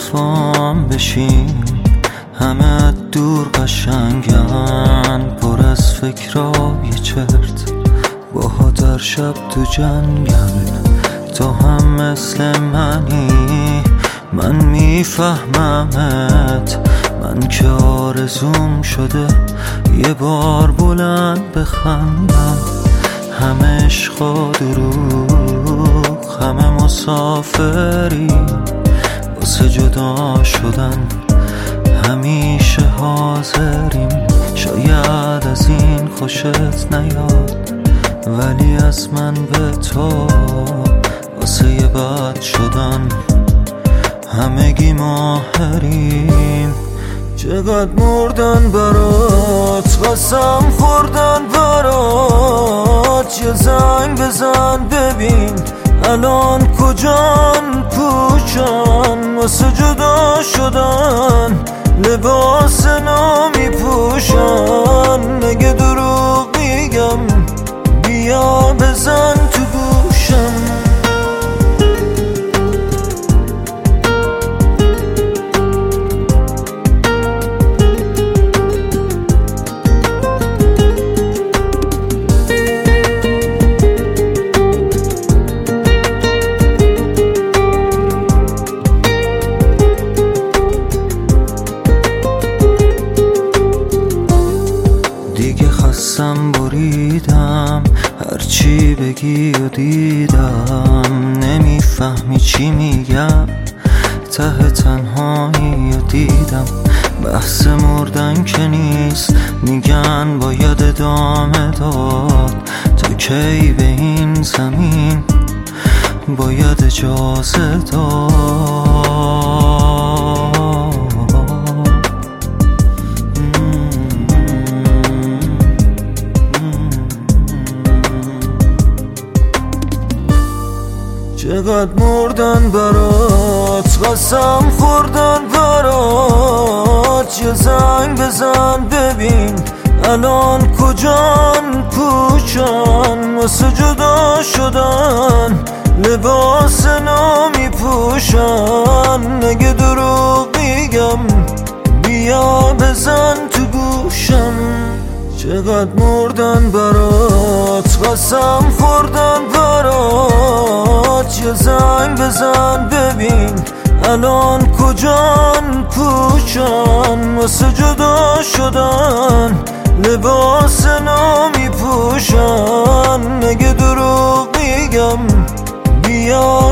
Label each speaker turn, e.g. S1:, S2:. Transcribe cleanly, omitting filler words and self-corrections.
S1: رسوام بشین، همه دور قشنگن، پر از فکرای چرت، باها در شب تو جنگن. تو هم مثل منی، من میفهممت، من که آرزوم شده یه بار بلند بخندم. همه عشق و دروغ، همه مسافری واسه جدا شدن، همیشه حاضریم. شاید از این خوشت نیاد، ولی از من به تو واسه یه بد شدن همگی ماهریم. چقدر مردن برات، قسم خوردن برات، یه زنگ بزن ببین الان کجان، پوچان واسه جدا شدن، لباس نامی پوشن. نگه دروغ میگم، بیا بزن تو گوشم. دیگه خستم بریدم، هرچی بگی و دیدم، نمیفهمی چی میگم، ته تنهایی و دیدم. بحث مردن که نیست، میگن باید ادامه داد. تا کی به این زمین باید اجازه داد؟ چقدر مردن برات، قسم خوردن برات، یه زنگ بزن ببین الان کجان، پوچان واسه جدا شدن، لباس نامی پوشن. نگه دروغ میگم، بیا بزن تو گوشم. چقدر مردن برات، قسم خوردن برات، یه زنگ بزن ببین الان کجان، پوچان واسه جدا شدن، لباس نامی پوشن. نگه دروغ میگم، بیا